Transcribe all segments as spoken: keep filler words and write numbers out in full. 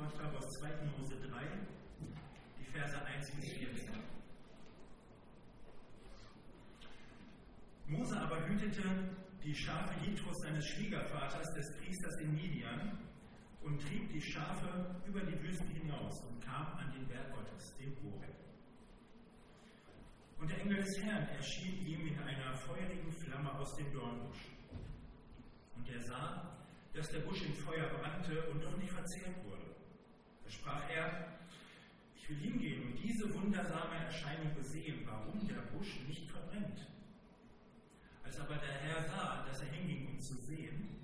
mitgebracht habe aus zweiten Mose drei, die Verse eins bis vierzehn. Mose aber hütete die Schafe Jethros, seines Schwiegervaters, des Priesters in Midian, und trieb die Schafe über die Wüste hinaus und kam an den Berg Gottes, den Horeb. Und der Engel des Herrn erschien ihm in einer feurigen Flamme aus dem Dornbusch. Und er sah, dass der Busch im Feuer brannte und doch nicht verzehrt wurde. Da sprach er: Ich will hingehen und diese wundersame Erscheinung besehen, warum der Busch nicht verbrennt. Als aber der Herr sah, dass er hinging, um zu sehen,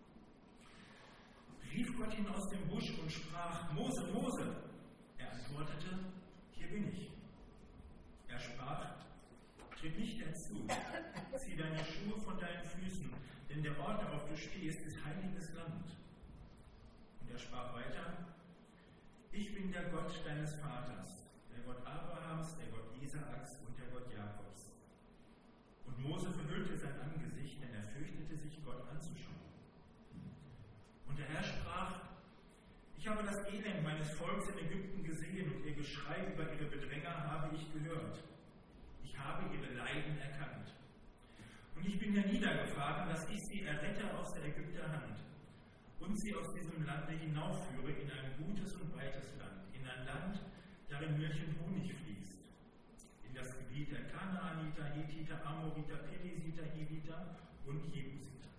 rief Gott ihn aus dem Busch und sprach: Mose, Mose! Er antwortete: Hier bin ich. Er sprach: Tritt nicht herzu, zieh deine Schuhe von deinen Füßen, denn der Ort, auf dem du stehst, ist heiliges Land. Und er sprach weiter: Ich bin der Gott deines Vaters, der Gott Abrahams, der Gott Isaaks und der Gott Jakobs. Und Mose verhüllte sein Angesicht, denn er fürchtete sich, Gott anzuschauen. Und der Herr sprach: Ich habe das Elend meines Volkes in Ägypten gesehen und ihr Geschrei über ihre Bedränger habe ich gehört. Ich habe ihre Leiden erkannt. Und ich bin herniedergefahren, dass ich sie errette aus der Ägypter Hand und sie aus diesem Lande hinaufführe in ein gutes und weites Land, in ein Land, darin Milch und Honig fließt, in das Gebiet der Kanaaniter, Hethiter, Amoriter, Perisiter, Hiviter und Jebusiter.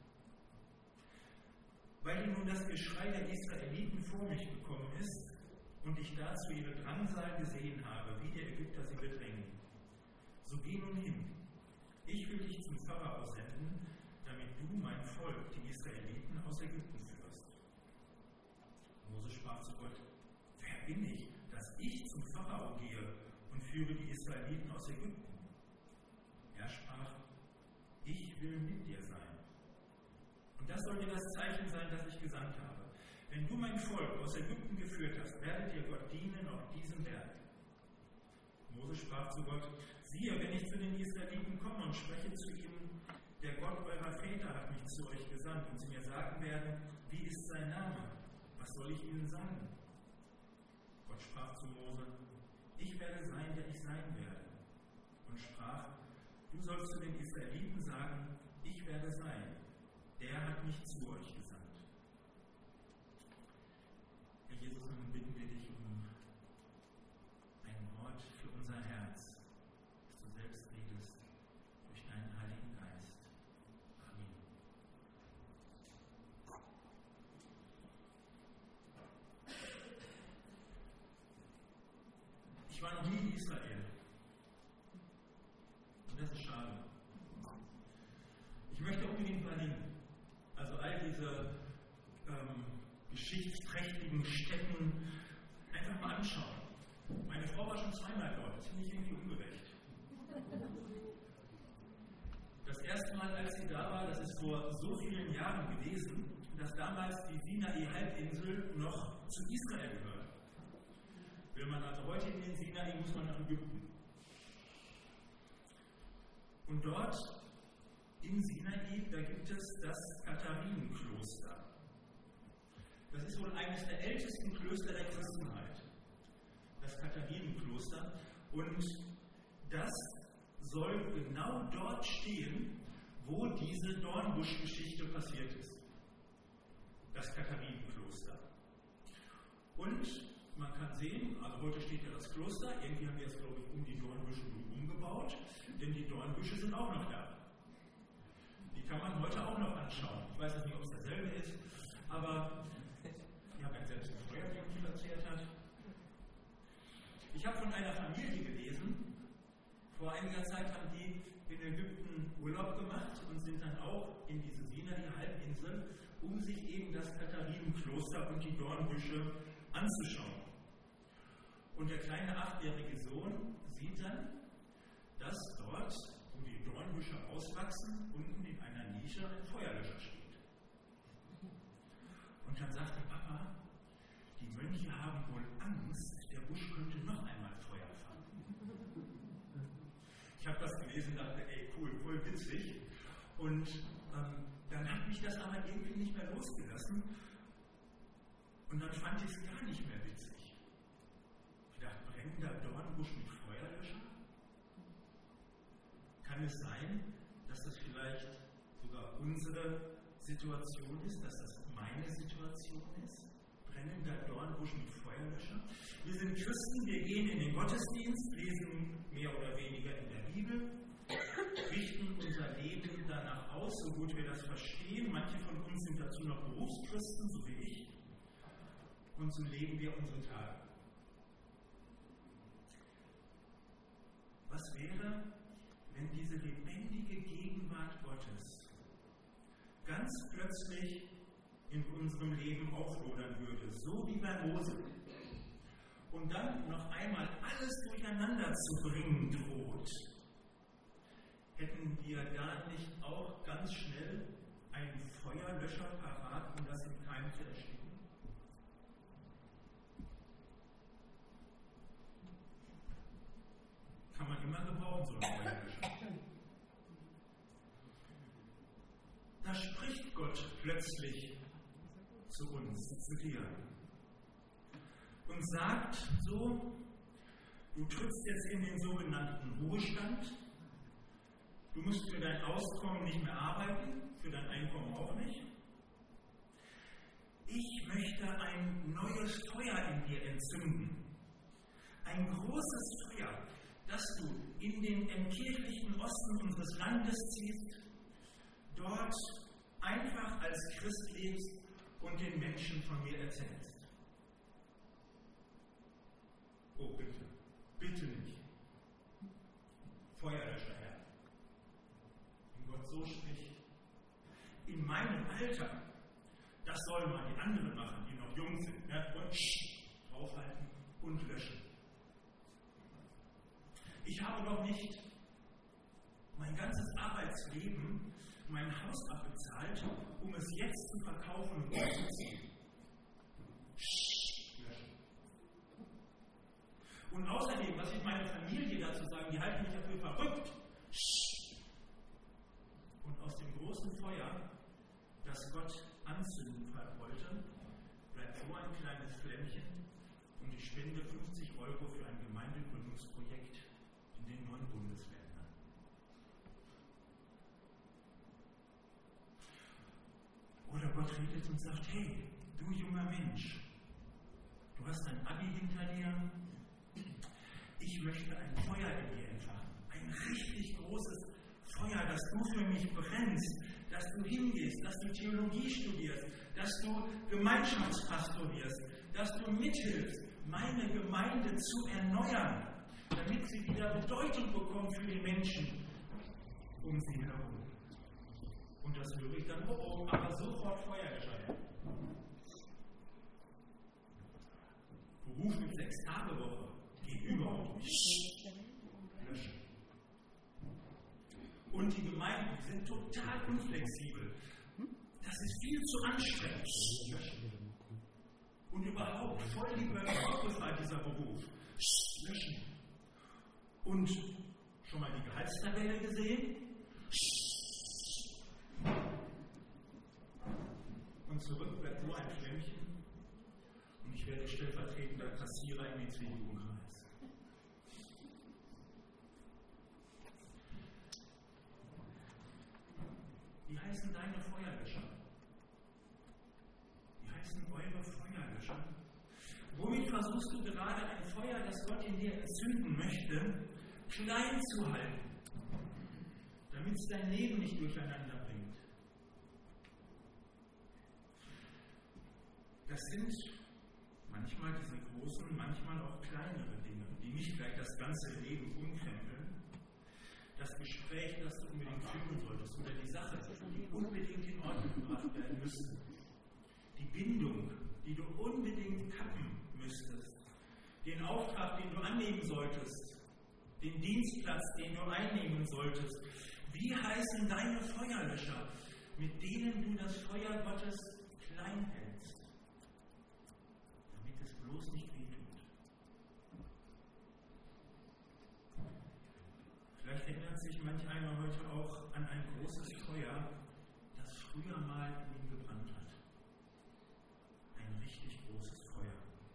Weil nun das Geschrei der Israeliten vor mich gekommen ist und ich dazu ihre Drangsal gesehen habe, wie die Ägypter sie bedrängen, so geh nun hin. Ich will dich zum Pharao senden, damit du mein Volk, die Israeliten, aus Ägypten führst. Mose sprach zu Gott: Wer bin ich, dass ich zum Pharao gehe und führe die Israeliten aus Ägypten? Er sprach: Ich will mit dir sein. Und das soll dir das Zeichen sein, das ich gesandt habe. Wenn du mein Volk aus Ägypten geführt hast, werdet ihr Gott dienen auf diesem Berg. Mose sprach zu Gott: Siehe, wenn ich zu den Israeliten komme und spreche zu ihnen, der Gott eurer Väter hat mich zu euch gesandt, und sie mir sagen werden, wie ist sein Name? Was soll ich ihnen sagen? Gott sprach zu Mose: Ich werde sein, der ich sein werde. Und sprach: Du sollst zu den Israeliten sagen, ich werde sein, der hat mich zu euch gesandt. Herr Jesus, nun bitten wir dich um ein Wort für unser Herz, dass du selbst redest durch deinen Heiligen Geist. Amen. Ich war noch nie in Israel. Und das ist schade. Ich möchte unbedingt mal hin. Also all diese ähm, geschichtsträchtigen Stätten einfach mal anschauen. Meine Frau war schon zweimal dort, das finde ich irgendwie ungerecht. Das erste Mal, als sie da war, das ist vor so vielen Jahren gewesen, dass damals die Sinai-Halbinsel noch zu Israel gehört. Will man also heute in den Sinai, muss man nach Ägypten. Und dort in Sinai, da gibt es das Katharinenkloster. Das ist wohl eines der ältesten Klöster der Christenheit. Das Katharinenkloster. Und das soll genau dort stehen, wo diese Dornbusch-Geschichte passiert ist. Das Katharinenkloster. Und man kann sehen, also heute steht ja das Kloster, irgendwie haben wir es, glaube ich, um die Dornbüsche umgebaut, denn die Dornbüsche sind auch noch da. Die kann man heute auch noch anschauen. Ich weiß nicht, ob es dasselbe ist, aber ich habe ja selbst ein Feuer, die uns erzählt hat. Ich habe von einer Familie gelesen, vor einiger Zeit haben die in Ägypten Urlaub gemacht und sind dann auch in diese Sinai-Halbinsel, um sich eben das Katharinenkloster und die Dornbüsche anzuschauen. Und der kleine achtjährige Sohn sieht dann, dass dort, wo die Dornbüsche auswachsen, unten in einer Nische ein Feuerlöscher steht. Und dann sagt der Papa, die Mönche haben wohl Angst, der Busch könnte noch einmal Feuer fangen. Ich habe das gelesen und dachte, ey, cool, voll witzig. Und ähm, dann hat mich das aber irgendwie nicht mehr losgelassen. Und dann fand ich es gar nicht mehr Situation ist, dass das meine Situation ist. Brennender Dornbusch mit Feuerlöscher. Wir sind Christen, wir gehen in den Gottesdienst, lesen mehr oder weniger in der Bibel, richten unser Leben danach aus, so gut wir das verstehen. Manche von uns sind dazu noch Berufschristen, so wie ich. Und so leben wir unsere Tage. Was wäre, wenn diese lebendige Gegenwart Gottes ganz plötzlich in unserem Leben auflodern würde, so wie bei Mose, und dann noch einmal alles durcheinander zu bringen droht? Hätten wir da nicht auch ganz schnell einen Feuerlöscher parat, um das im Keim zu ersticken? Kann man immer gebrauchen, so ein Feuerlöscher. Da spricht Gott plötzlich zu uns, zu dir, und sagt so: Du trittst jetzt in den sogenannten Ruhestand, du musst für dein Auskommen nicht mehr arbeiten, für dein Einkommen auch nicht. Ich möchte ein neues Feuer in dir entzünden, ein großes Feuer, dass du in den entkirchlichten Osten unseres Landes ziehst, dort einfach als Christ lebst und den Menschen von mir erzählst. Oh, bitte, bitte nicht. Feuerlöscher, Herr. Wenn Gott so spricht, in meinem Alter, das sollen mal die anderen machen, die noch jung sind, ne? Und draufhalten und löschen. Ich habe doch nicht mein ganzes Arbeitsleben, mein Haus abbezahlt, um es jetzt zu verkaufen und umzuziehen. Und außerdem, was ich meiner Familie dazu sagen, die halten mich dafür verrückt. Und aus dem großen Feuer, das Gott anzünden wollte, bleibt so ein kleines Flämmchen und ich spende fünfzig Euro für ein Gemeindegründungsprojekt in den neuen Bundesländern. Oder Gott redet und sagt: Hey, du junger Mensch, du hast ein Abi hinter dir, ich möchte ein Feuer in dir entfachen, ein richtig großes Feuer, dass du für mich brennst, dass du hingehst, dass du Theologie studierst, dass du Gemeinschaftspastorierst, dass du mithilfst, meine Gemeinde zu erneuern, damit sie wieder Bedeutung bekommt für die Menschen um sie herum. Und das höre ich dann, oh, oh, aber sofort Feuergeschrei. Beruf mit Sechs-Tage-Woche geht überhaupt nicht. Löschen. Und die Gemeinden sind total unflexibel. Das ist viel zu anstrengend. Löschen. Und überhaupt voll die Burnout-Gefahr, dieser Beruf. Löschen. Und schon mal die Gehaltstabelle gesehen? Und zurück bleibt nur ein Flämmchen und ich werde stellvertretender Kassierer im C D U-Kreis. Wie heißen deine Feuerlöscher? Wie heißen eure Feuerlöscher? Womit versuchst du gerade ein Feuer, das Gott in dir entzünden möchte, klein zu halten, damit es dein Leben nicht durcheinander bringt? Das sind manchmal diese großen, manchmal auch kleinere Dinge, die nicht gleich das ganze Leben umkrempeln. Das Gespräch, das du unbedingt führen solltest, oder die Sache, die unbedingt in Ordnung gebracht werden müsste. Die Bindung, die du unbedingt kappen müsstest. Den Auftrag, den du annehmen solltest. Den Dienstplatz, den du einnehmen solltest. Wie heißen deine Feuerlöscher, mit denen du das Feuer Gottes klein hältst? Damit es bloß nicht wehtut. Vielleicht erinnert sich manch einer heute auch an ein großes Feuer, das früher mal in ihm gebrannt hat. Ein richtig großes Feuer.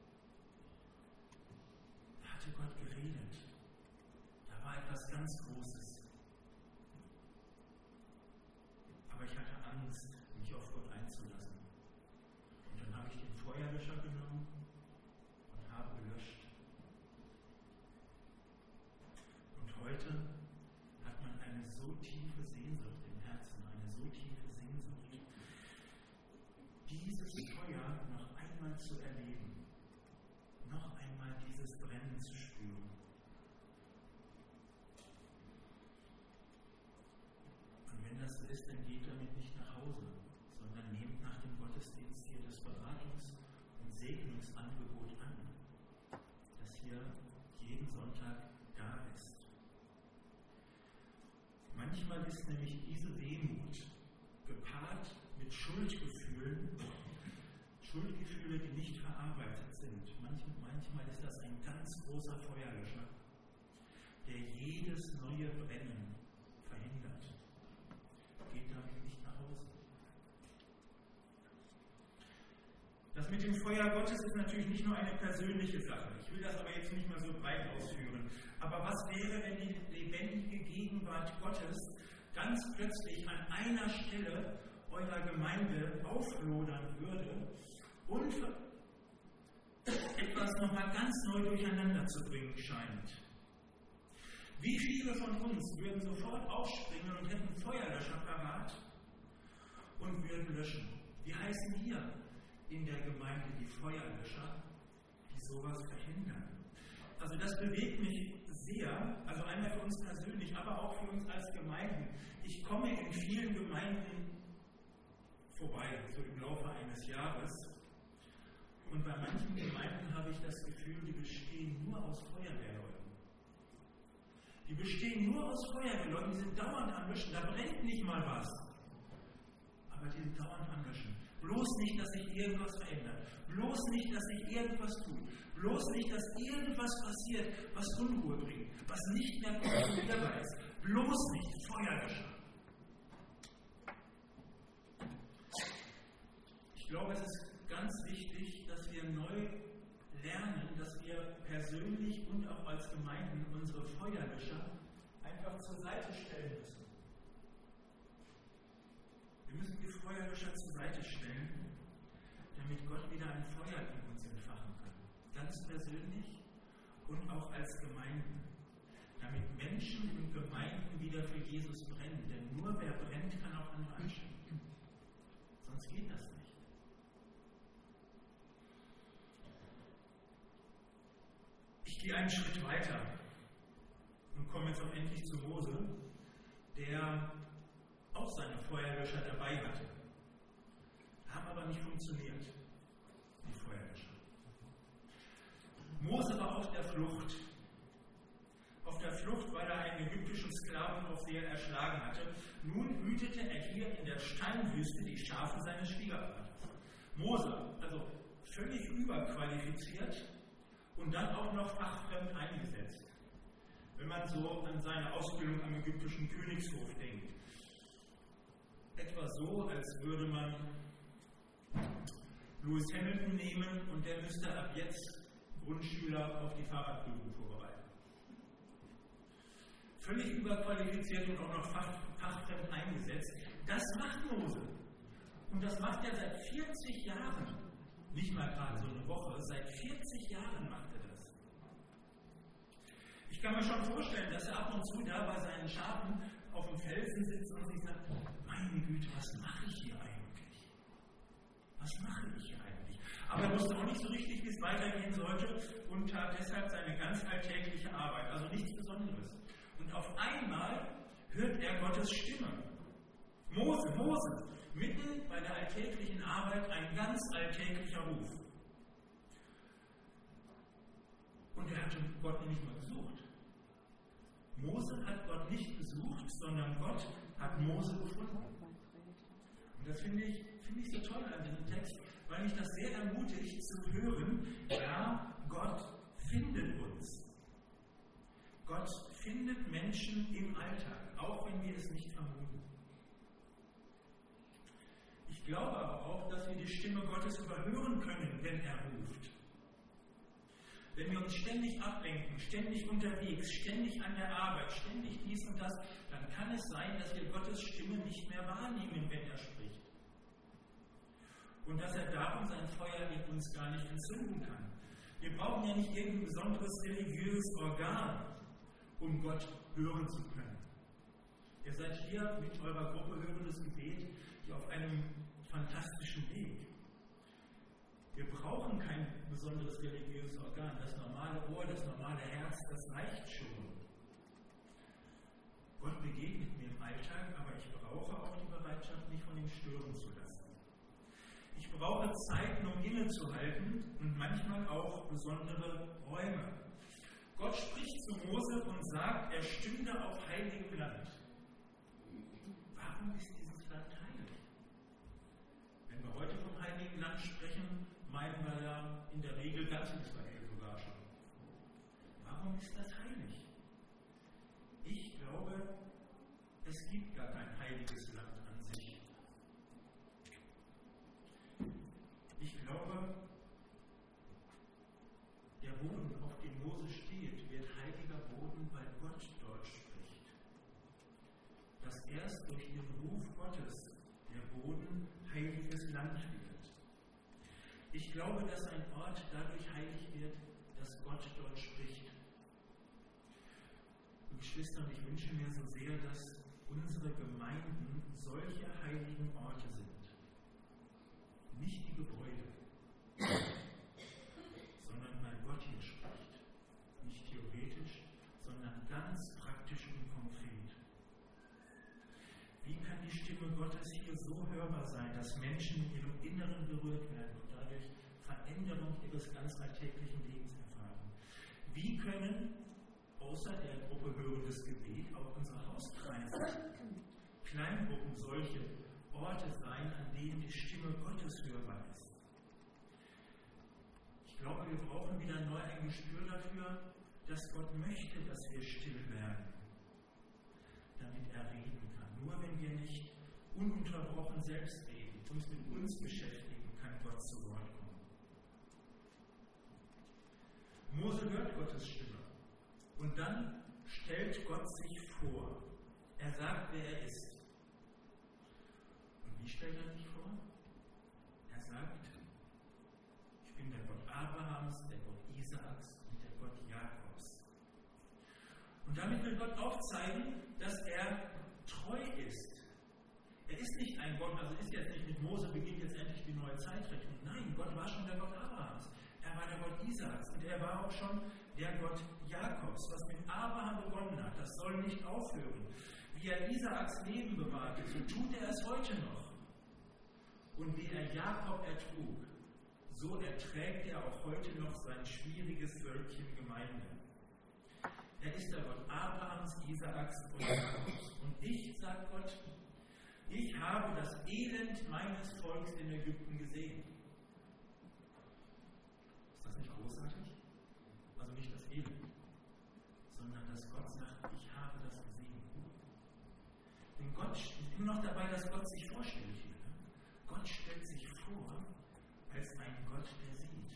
Da hatte Gott geredet. Da war etwas ganz Großes. Aber ich hatte Angst, mich auf Gott einmal zu erleben, noch einmal dieses Brennen zu spüren. Und wenn das so ist, dann geht damit nicht nach Hause, sondern nehmt nach dem Gottesdienst hier das Beratungs- und Segnungsangebot an, das hier jeden Sonntag da ist. Manchmal ist nämlich diese Wehmut gepaart mit Schuldgefühlen, Schuldgefühle, die nicht verarbeitet sind. Manchmal ist das ein ganz großer Feuerlöscher, der jedes neue Brennen verhindert. Geht damit nicht nach Hause. Das mit dem Feuer Gottes ist natürlich nicht nur eine persönliche Sache. Ich will das aber jetzt nicht mal so breit ausführen. Aber was wäre, wenn die lebendige Gegenwart Gottes ganz plötzlich an einer Stelle eurer Gemeinde auflodern würde und etwas nochmal ganz neu durcheinander zu bringen scheint? Wie viele von uns würden sofort aufspringen und hätten Feuerlöscher parat und würden löschen? Wie heißen hier in der Gemeinde die Feuerlöscher, die sowas verhindern? Also das bewegt mich sehr, also einmal für uns persönlich, aber auch für uns als Gemeinden. Ich komme in vielen Gemeinden vorbei, so im Laufe eines Jahres. Und bei manchen Gemeinden habe ich das Gefühl, die bestehen nur aus Feuerwehrleuten. Die bestehen nur aus Feuerwehrleuten, die sind dauernd am Löschen, da brennt nicht mal was. Aber die sind dauernd am Löschen. Bloß nicht, dass sich irgendwas verändert. Bloß nicht, dass sich irgendwas tut. Bloß nicht, dass irgendwas passiert, was Unruhe bringt, was nicht mehr kontrollierbar ist. Bloß nicht Feuerlöscher. Ich glaube, es ist ganz wichtig, dass wir neu lernen, dass wir persönlich und auch als Gemeinden unsere Feuerlöscher einfach zur Seite stellen müssen. Wir müssen die Feuerlöscher zur Seite stellen, damit Gott wieder ein Feuer in uns entfachen kann. Ganz persönlich und auch als Gemeinden. Damit Menschen und Gemeinden wieder für Jesus brennen. Denn nur wer brennt, kann auch andere anstecken. Sonst geht das nicht. Ich gehe einen Schritt weiter und komme jetzt auch endlich zu Mose, der auch seine Feuerlöscher dabei hatte. Haben aber nicht funktioniert, die Feuerlöscher. Mose war auf der Flucht. Auf der Flucht, weil er einen ägyptischen Sklaven auf See erschlagen hatte. Nun hütete er hier in der Steinwüste die Schafe seines Schwiegervaters. Mose, also völlig überqualifiziert und dann auch noch fachfremd eingesetzt. Wenn man so an seine Ausbildung am ägyptischen Königshof denkt. Etwa so, als würde man Lewis Hamilton nehmen und der müsste ab jetzt Grundschüler auf die Fahrradprüfung vorbereiten. Völlig überqualifiziert und auch noch fach, fachfremd eingesetzt. Das macht Mose. Und das macht er seit vierzig Jahren. Nicht mal gerade so eine Woche, seit vierzig Jahren macht er das. Ich kann mir schon vorstellen, dass er ab und zu da bei seinen Schafen auf dem Felsen sitzt und sich sagt, meine Güte, was mache ich hier eigentlich? Was mache ich hier eigentlich? Aber er wusste auch nicht so richtig, wie es weitergehen sollte und tat deshalb seine ganz alltägliche Arbeit, also nichts Besonderes. Und auf einmal hört er Gottes Stimme. Mose, Mose, mitten bei der alltäglichen Arbeit ein ganz alltäglicher Ruf. Und er hatte Gott nämlich mal gesucht. Mose hat Gott nicht gesucht, sondern Gott hat Mose gefunden. Und das finde ich, finde ich so toll an diesem Text, weil mich das sehr ermutigt zu hören, ja, Gott findet uns. Gott findet Menschen im Alltag, auch wenn wir es nicht vermuten. Ich glaube aber auch, dass wir die Stimme Gottes überhören können, wenn er ruft. Wenn wir uns ständig ablenken, ständig unterwegs, ständig an der Arbeit, ständig dies und das, dann kann es sein, dass wir Gottes Stimme nicht mehr wahrnehmen, wenn er spricht. Und dass er darum sein Feuer in uns gar nicht entzünden kann. Wir brauchen ja nicht irgendein besonderes religiöses Organ, um Gott hören zu können. Ihr seid hier mit eurer Gruppe Hörendes Gebet hier auf einem fantastischen Weg. Wir brauchen besonderes religiöses Organ. Das normale Ohr, das normale Herz, das reicht schon. Gott begegnet mir im Alltag, aber ich brauche auch die Bereitschaft, mich von ihm stören zu lassen. Ich brauche Zeiten, um innezuhalten und manchmal auch besondere Räume. Gott spricht zu Mose und sagt, er stünde auf heiligem Land. Warum ist dieses Land heilig? Wenn wir heute vom Heiligen Land sprechen, meinen wir ja in der Regel ganz Israel sogar schon. Warum ist das heilig? Ich glaube, es gibt gar kein heiliges Land an sich. Ich glaube, der Boden, auf dem Mose steht, wird heiliger Boden, weil Gott dort spricht. Dass erst durch den Ruf Gottes der Boden heiliges Land wird. Ich glaube, dass ein Ort dadurch heilig wird, dass Gott dort spricht. Und Geschwister, ich wünsche mir so sehr, dass unsere Gemeinden solche heiligen Orte sind. Nicht die Gebäude, sondern weil Gott hier spricht. Nicht theoretisch, sondern ganz praktisch und konkret. Wie kann die Stimme Gottes hier so hörbar sein, dass Menschen in ihrem Inneren berührt werden und dadurch Veränderung ihres ganz alltäglichen Lebens erfahren? Wie können außer der Gruppe Hörendes Gebet auch unsere Hauskreise, Kleingruppen solche Orte sein, an denen die Stimme Gottes hörbar ist? Ich glaube, wir brauchen wieder neu ein Gespür dafür, dass Gott möchte, dass wir still werden, damit er reden kann. Nur wenn wir nicht ununterbrochen selbst reden, uns mit uns beschäftigen, kann Gott zu Wort kommen. Mose hört Gottes Stimme. Und dann stellt Gott sich vor. Er sagt, wer er ist. Und wie stellt er sich vor? Er sagt, ich bin der Gott Abrahams, der Gott Isaaks und der Gott Jakobs. Und damit will Gott aufzeigen, dass er treu ist. Er ist nicht ein Gott, also ist jetzt nicht mit Mose beginnt jetzt endlich die neue Zeitrechnung. Nein, Gott war schon der Gott Abrahams. Er war der Gott Isaaks und er war auch schon der Gott Jakobs. Was mit Abraham begonnen hat, das soll nicht aufhören. Wie er Isaaks Leben bewahrte, so tut er es heute noch. Und wie er Jakob ertrug, so erträgt er auch heute noch sein schwieriges Völkchen Gemeinde. Er ist der Gott Abrahams, Isaaks und Jakobs. Und ich, sagt Gott, ich habe das Elend meines Volkes in Ägypten gesehen. Ist das nicht großartig? Also nicht das Elend, sondern dass Gott sagt, ich habe das gesehen. Und Gott ist immer noch dabei, dass Gott sich vorstellt hier. Ne? Gott stellt sich vor als ein Gott, der sieht,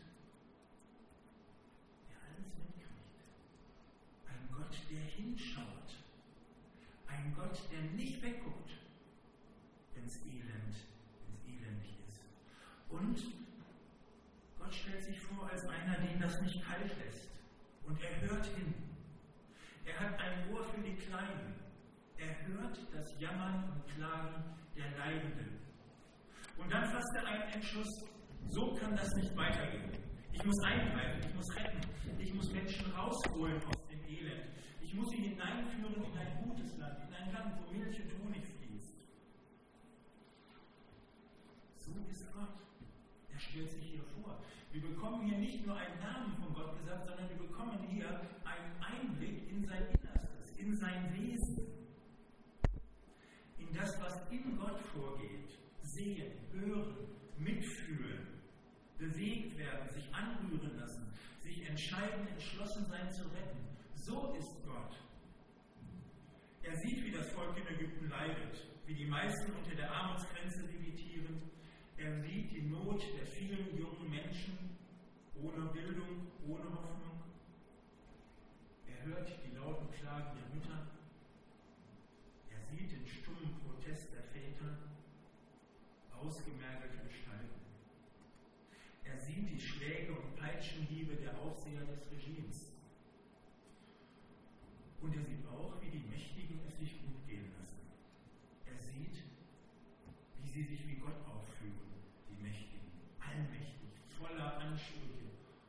der alles mitkriegt. Ein Gott, der hinschaut. Ein Gott, der nicht wegguckt, wenn es elend, wenn's elendig ist. Und Gott stellt sich vor als einer, den das nicht kalt lässt. Und er hört hin. Er hat ein Ohr für die Kleinen. Er hört das Jammern und Klagen der Leidenden. Und dann fasst er einen Entschluss, so kann das nicht weitergehen. Ich muss eingreifen, ich muss retten, ich muss Menschen rausholen aus dem Elend. Ich muss sie hineinführen in ein gutes Land, in ein Land, wo Milch und Honig fließt. So ist Gott. Er stellt sich hier vor. Wir bekommen hier nicht nur einen Namen von Gott gesagt, sondern wir bekommen hier einen Einblick in sein Innerstes, in sein Wesen, in das, was in Gott vorgeht. Sehen, hören, mitfühlen, bewegt werden, sich anrühren lassen, sich entscheiden, entschlossen sein zu retten. So ist Gott. Er sieht, wie das Volk in Ägypten leidet, wie die meisten unter der Armutsgrenze vegetieren. Er sieht die Not der vielen jungen Menschen ohne Bildung, ohne Hoffnung. Er hört die lauten Klagen der Mütter. Er sieht den stummen Protest der Väter, ausgemergelte Gestalten. Er sieht die Schläge und Peitschenhiebe der Aufseher des Regimes. Und er sieht auch, wie die Mächtigen es sich gut gehen lassen. Er sieht, wie sie sich wie Gott aufführen, die Mächtigen, allmächtig, voller Ansprüche,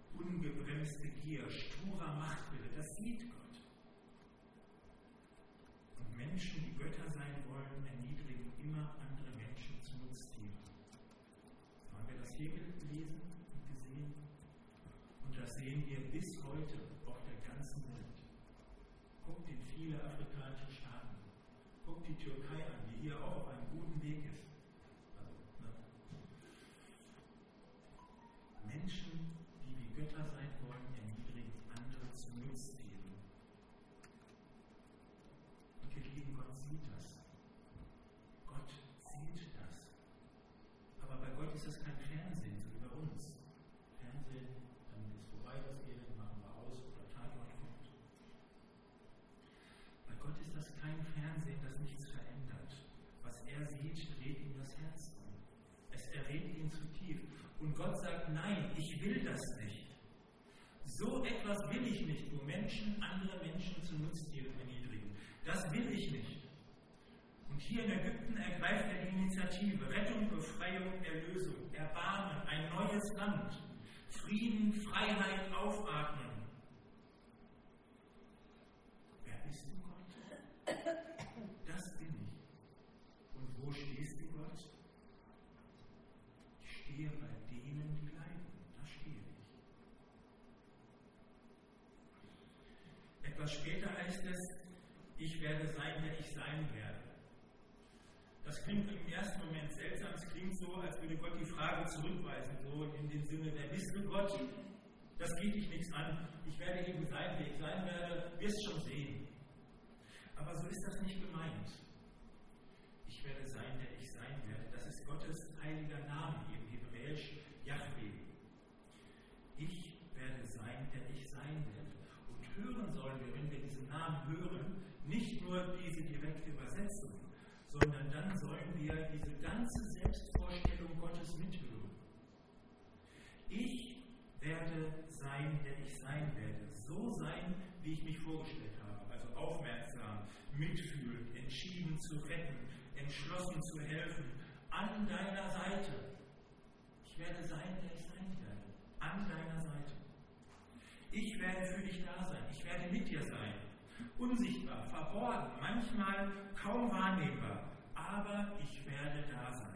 heute auf der ganzen Welt. Guckt in viele afrikanische Staaten. Guckt die Türkei an, die hier auch auf einem guten Weg ist. Also, ne? Menschen, die wie Götter sein wollen, erniedrigen andere zu Nutztieren. Und ihr Lieben, Gott sieht das. Gott sieht das. Aber bei Gott ist das kein Fernsehen, so wie bei uns. Fernsehen, dann ist vorbei das Elend, machen wir aus oder Tatort kommt. Bei Gott ist das kein Fernsehen, das nichts verändert. Was er sieht, dreht ihm das Herz um. Es erregt ihn zutiefst. Und Gott sagt, nein, ich will das nicht. So etwas will ich nicht, wo Menschen andere Menschen zu Nutztieren erniedrigen. Das will ich nicht. Und hier in Ägypten ergreift er die Initiative. Rettung, Befreiung, Erlösung, Erbarmen, ein neues Land. Frieden, Freiheit, Aufatmen. Wer bist du, Gott? Das bin ich. Und wo stehst du, Gott? Ich stehe bei denen, die leiden. Da stehe ich. Etwas später heißt es, ich werde sein, der ich sein werde. Das klingt im ersten Moment seltsam, es klingt so, als würde Gott die Frage zurückweisen, so in dem Sinne, wer bist du, Gott? Das geht dich nichts an. Ich werde eben sein, wer ich sein werde, wirst schon sehen. Aber so ist das nicht gemeint. Ich werde sein, der ich sein werde. Das ist Gottes heiliger Name, im Hebräisch Yahweh. Ich werde sein, der ich sein werde. Und hören sollen wir, wenn wir diesen Namen hören, nicht nur diese direkte Übersetzung, sondern dann sollen wir diese ganze Selbstvorstellung Gottes mithören. Ich werde sein, der ich sein werde. So sein, wie ich mich vorgestellt habe. Also aufmerksam, mitfühlend, entschieden zu retten, entschlossen zu helfen, an deiner Seite. Ich werde sein, der ich sein werde. An deiner Seite. Ich werde für dich da sein. Ich werde mit dir sein. Unsichtbar, verborgen, manchmal kaum wahrnehmbar, aber ich werde da sein.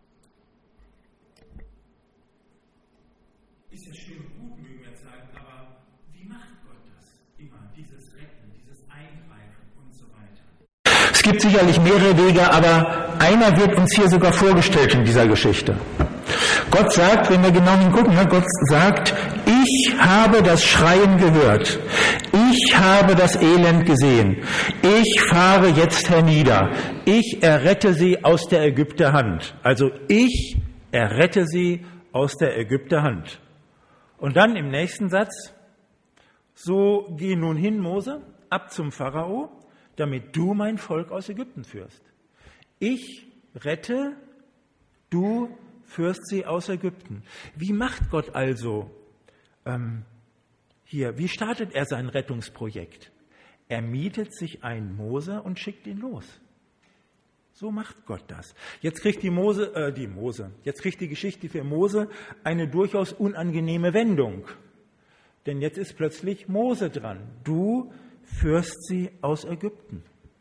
Ist ja schön und gut, mögen wir jetzt sagen, aber wie macht Gott das? Immer dieses Retten, dieses Eingreifen und so weiter. Es gibt sicherlich mehrere Wege, aber einer wird uns hier sogar vorgestellt in dieser Geschichte. Gott sagt, wenn wir genau hingucken, ne, Gott sagt, ich habe das Schreien gehört. Ich habe das Elend gesehen. Ich fahre jetzt hernieder. Ich errette sie aus der Ägypter Hand. Also ich errette sie aus der Ägypter Hand. Und dann im nächsten Satz, so geh nun hin, Mose, ab zum Pharao, damit du mein Volk aus Ägypten führst. Ich rette, du führst sie aus Ägypten. Wie macht Gott also ähm, hier, wie startet er sein Rettungsprojekt? Er mietet sich einen Mose und schickt ihn los. So macht Gott das. Jetzt kriegt die Mose, äh, die Mose, jetzt kriegt die Geschichte für Mose eine durchaus unangenehme Wendung. Denn jetzt ist plötzlich Mose dran. Du führst sie aus Ägypten.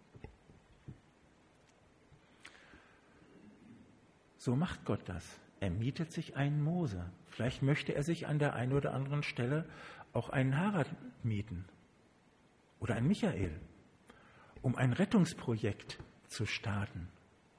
So macht Gott das. Er mietet sich einen Mose. Vielleicht möchte er sich an der einen oder anderen Stelle auch einen Harald mieten oder einen Michael, um ein Rettungsprojekt zu starten.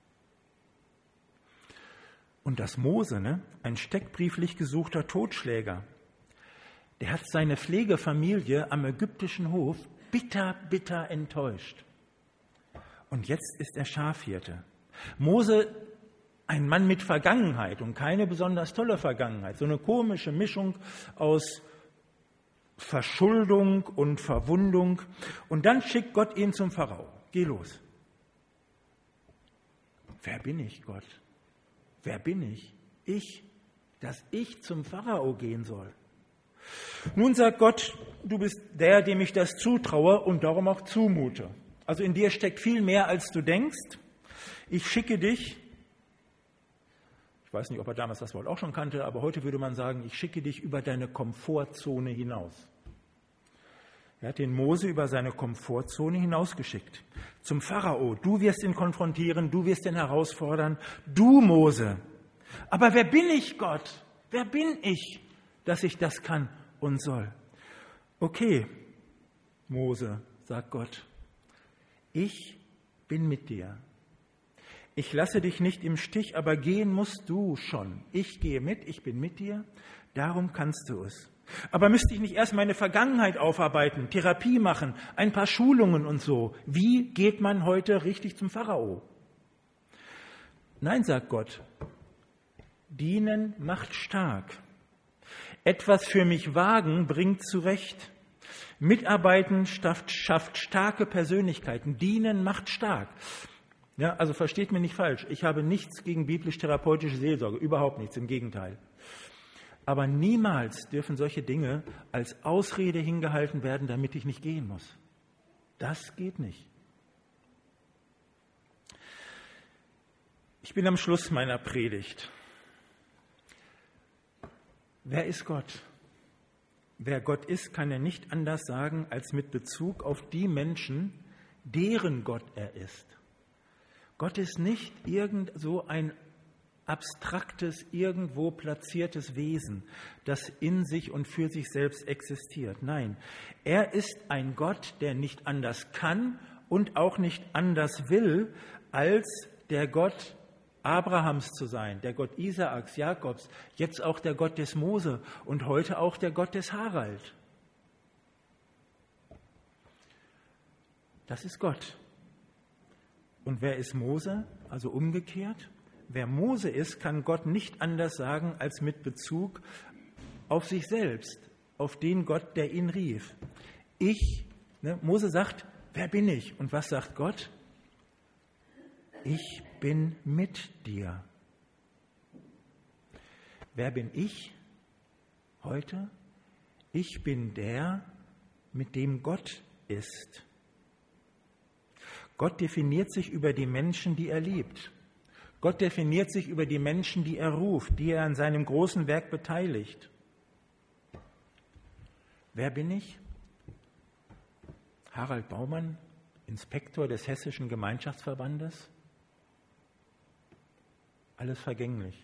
Und das Mose, ne, ein steckbrieflich gesuchter Totschläger, der hat seine Pflegefamilie am ägyptischen Hof bitter, bitter enttäuscht. Und jetzt ist er Schafhirte. Mose, ein Mann mit Vergangenheit und keine besonders tolle Vergangenheit, so eine komische Mischung aus Verschuldung und Verwundung. Und dann schickt Gott ihn zum Pharao. Geh los. Wer bin ich, Gott? Wer bin ich? Ich, dass ich zum Pharao gehen soll. Nun sagt Gott, du bist der, dem ich das zutraue und darum auch zumute. Also in dir steckt viel mehr, als du denkst. Ich schicke dich, ich weiß nicht, ob er damals das Wort auch schon kannte, aber heute würde man sagen, ich schicke dich über deine Komfortzone hinaus. Er hat den Mose über seine Komfortzone hinausgeschickt. Zum Pharao, du wirst ihn konfrontieren, du wirst ihn herausfordern, du Mose. Aber wer bin ich, Gott? Wer bin ich, dass ich das kann und soll? Okay, Mose, sagt Gott, ich bin mit dir. Ich lasse dich nicht im Stich, aber gehen musst du schon. Ich gehe mit, ich bin mit dir, darum kannst du es. Aber müsste ich nicht erst meine Vergangenheit aufarbeiten, Therapie machen, ein paar Schulungen und so? Wie geht man heute richtig zum Pharao? Nein, sagt Gott, dienen macht stark. Etwas für mich wagen bringt zurecht. Mitarbeiten schafft, schafft starke Persönlichkeiten. Dienen macht stark. Ja, also versteht mich nicht falsch. Ich habe nichts gegen biblisch-therapeutische Seelsorge. Überhaupt nichts, im Gegenteil. Aber niemals dürfen solche Dinge als Ausrede hingehalten werden, damit ich nicht gehen muss. Das geht nicht. Ich bin am Schluss meiner Predigt. Wer ist Gott? Wer Gott ist, kann er nicht anders sagen, als mit Bezug auf die Menschen, deren Gott er ist. Gott ist nicht irgend so ein abstraktes, irgendwo platziertes Wesen, das in sich und für sich selbst existiert. Nein, er ist ein Gott, der nicht anders kann und auch nicht anders will, als der Gott Abrahams zu sein, der Gott Isaaks, Jakobs, jetzt auch der Gott des Mose und heute auch der Gott des Harald. Das ist Gott. Und wer ist Mose? Also umgekehrt. Wer Mose ist, kann Gott nicht anders sagen als mit Bezug auf sich selbst, auf den Gott, der ihn rief. Ich, ne, Mose sagt, wer bin ich? Und was sagt Gott? Ich bin mit dir. Wer bin ich heute? Ich bin der, mit dem Gott ist. Gott definiert sich über die Menschen, die er liebt. Gott definiert sich über die Menschen, die er ruft, die er an seinem großen Werk beteiligt. Wer bin ich? Harald Baumann, Inspektor des Hessischen Gemeinschaftsverbandes. Alles vergänglich.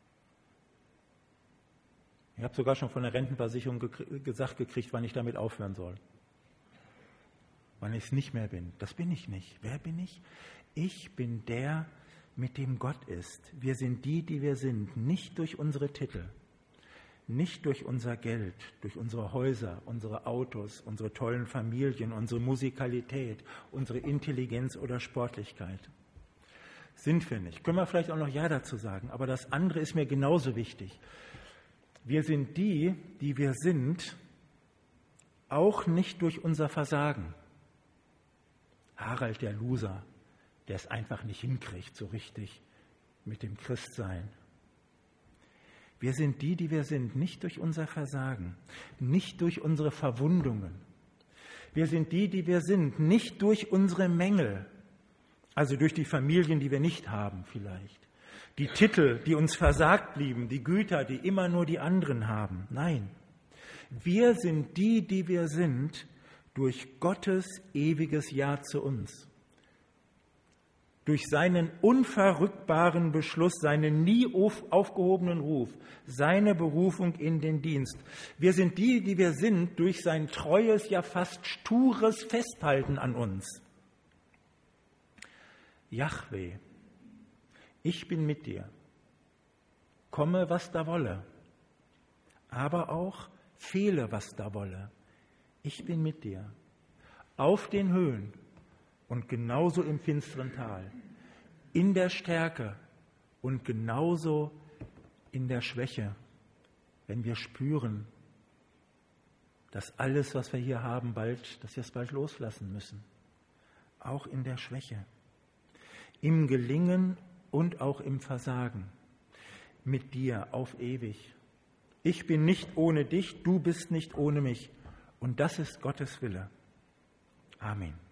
Ich habe sogar schon von der Rentenversicherung ge- gesagt gekriegt, wann ich damit aufhören soll. Wann ich es nicht mehr bin. Das bin ich nicht. Wer bin ich? Ich bin der, mit dem Gott ist. Wir sind die, die wir sind. Nicht durch unsere Titel, nicht durch unser Geld, durch unsere Häuser, unsere Autos, unsere tollen Familien, unsere Musikalität, unsere Intelligenz oder Sportlichkeit. Sind wir nicht. Können wir vielleicht auch noch Ja dazu sagen, aber das andere ist mir genauso wichtig. Wir sind die, die wir sind, auch nicht durch unser Versagen. Harald, der Loser, der es einfach nicht hinkriegt, so richtig mit dem Christsein. Wir sind die, die wir sind, nicht durch unser Versagen, nicht durch unsere Verwundungen. Wir sind die, die wir sind, nicht durch unsere Mängel, also durch die Familien, die wir nicht haben vielleicht, die Titel, die uns versagt blieben, die Güter, die immer nur die anderen haben. Nein, wir sind die, die wir sind, durch Gottes ewiges Ja zu uns. Durch seinen unverrückbaren Beschluss, seinen nie aufgehobenen Ruf, seine Berufung in den Dienst. Wir sind die, die wir sind, durch sein treues, ja fast stures Festhalten an uns. Jahwe, ich bin mit dir, komme, was da wolle, aber auch fehle, was da wolle. Ich bin mit dir, auf den Höhen und genauso im finsteren Tal, in der Stärke und genauso in der Schwäche, wenn wir spüren, dass alles, was wir hier haben, bald, dass wir es bald loslassen müssen, auch in der Schwäche. Im Gelingen und auch im Versagen, mit dir auf ewig. Ich bin nicht ohne dich, du bist nicht ohne mich. Und das ist Gottes Wille. Amen.